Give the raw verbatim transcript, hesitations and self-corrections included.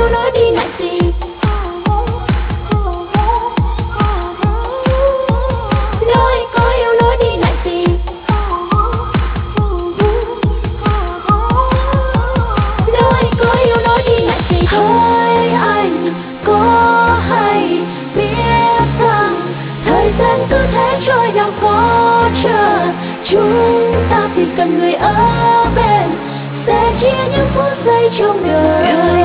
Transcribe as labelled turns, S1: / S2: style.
S1: yêu nói đi lại gì. Nói có yêu nói đi lại gì. Nói có yêu nói đi lại gì. Hỡi anh có hay biết rằng thời gian cứ thế trôi đâu có chờ, chúng ta thì cần người ở bên sẽ chia những phút giây trong đời.